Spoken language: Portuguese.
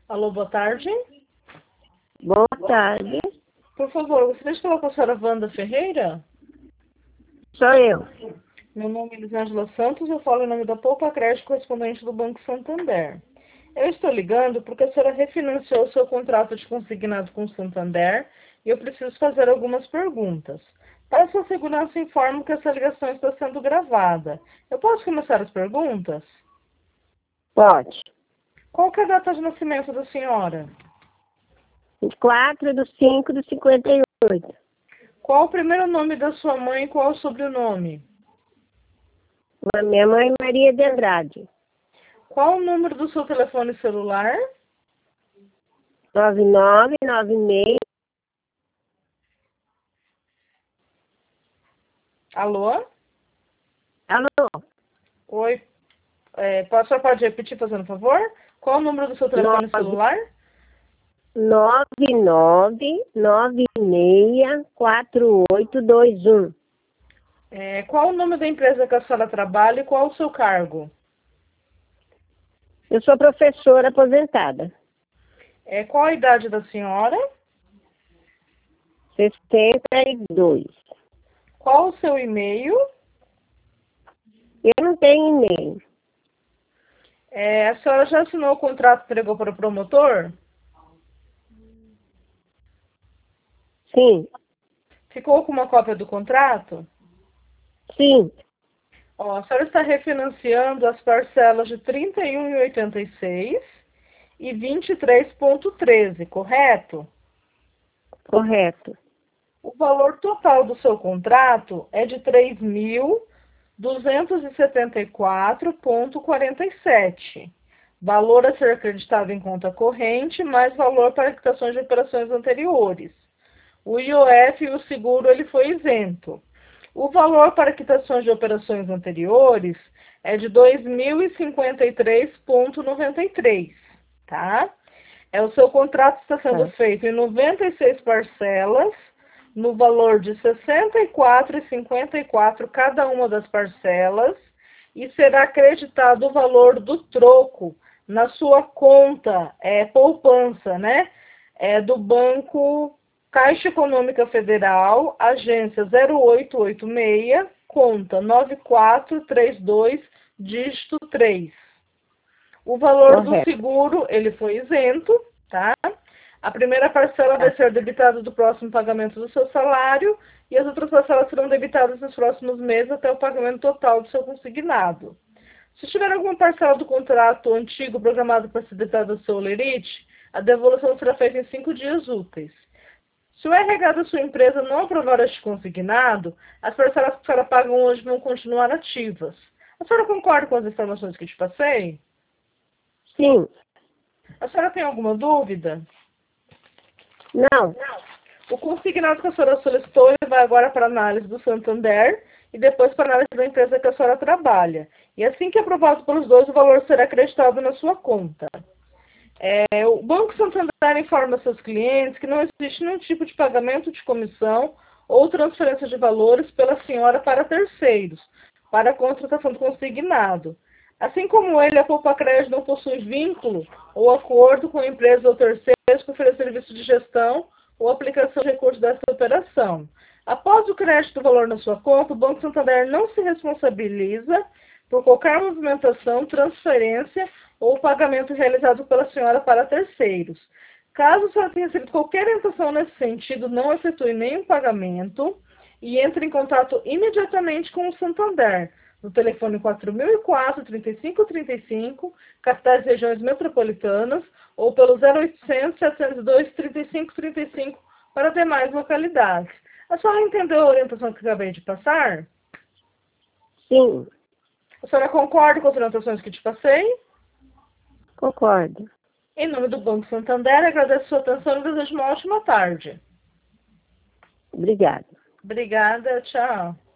Alô, boa tarde. Boa tarde. Por favor, gostaria de falar com a senhora Wanda Ferreira? Sou eu. Meu nome é Elisângela Santos, eu falo em nome da Poupa Crédito, correspondente do Banco Santander. Eu estou ligando porque a senhora refinanciou o seu contrato de consignado com o Santander e eu preciso fazer algumas perguntas. Para sua segurança, informo que essa ligação está sendo gravada. Eu posso começar as perguntas? Pode. Qual que é a data de nascimento da senhora? 24/5/58. Qual o primeiro nome da sua mãe e qual o sobrenome? A minha mãe, Maria de Andrade. Qual o número do seu telefone celular? 9996. Alô? Alô? Oi. A senhora pode repetir, fazendo favor? Qual o número do seu telefone celular? 99964821. Qual o nome da empresa que a senhora trabalha e qual o seu cargo? Eu sou professora aposentada. Qual a idade da senhora? 62. Qual o seu e-mail? Eu não tenho e-mail. A senhora já assinou o contrato e entregou para o promotor? Sim. Ficou com uma cópia do contrato? Sim. A senhora está refinanciando as parcelas de R$ 31,86 e 23,13, correto? Correto. O valor total do seu contrato é de R$ 3.274,47. Valor a ser acreditado em conta corrente, mais valor para quitações de operações anteriores. O IOF e o seguro ele foi isento. O valor para quitações de operações anteriores é de R$ 2.053,93, tá? O seu contrato está sendo feito em 96 parcelas, no valor de R$ 64,54 cada uma das parcelas, e será acreditado o valor do troco na sua conta poupança, né? Do Banco Caixa Econômica Federal, agência 0886, conta 9432, dígito 3. O valor do seguro, ele foi isento, tá? A primeira parcela vai ser debitada do próximo pagamento do seu salário e as outras parcelas serão debitadas nos próximos meses até o pagamento total do seu consignado. Se tiver alguma parcela do contrato antigo programado para ser debitada do seu lerite, a devolução será feita em 5 dias úteis. Se o RH da sua empresa não aprovar este consignado, as parcelas que a senhora paga hoje vão continuar ativas. A senhora concorda com as informações que te passei? Sim. A senhora tem alguma dúvida? Não. O consignado que a senhora solicitou ele vai agora para a análise do Santander e depois para a análise da empresa que a senhora trabalha. E assim que aprovado pelos dois, o valor será acreditado na sua conta. O Banco Santander informa seus clientes que não existe nenhum tipo de pagamento de comissão ou transferência de valores pela senhora para terceiros, para a contratação do consignado. Assim como ele, a Poupa Crédito não possui vínculo ou acordo com a empresa ou terceiros que ofereça serviço de gestão ou aplicação de recursos dessa operação. Após o crédito do valor na sua conta, o Banco Santander não se responsabiliza por qualquer movimentação, transferência ou pagamento realizado pela senhora para terceiros. Caso a senhora tenha recebido qualquer orientação nesse sentido, não efetue nenhum pagamento e entre em contato imediatamente com o Santander, no telefone 4004-3535, capitais e regiões metropolitanas, ou pelo 0800-702-3535 para demais localidades. A senhora entendeu a orientação que acabei de passar? Sim. A senhora concorda com as orientações que te passei? Concordo. Em nome do Banco Santander, agradeço a sua atenção e desejo uma ótima tarde. Obrigada. Obrigada, tchau.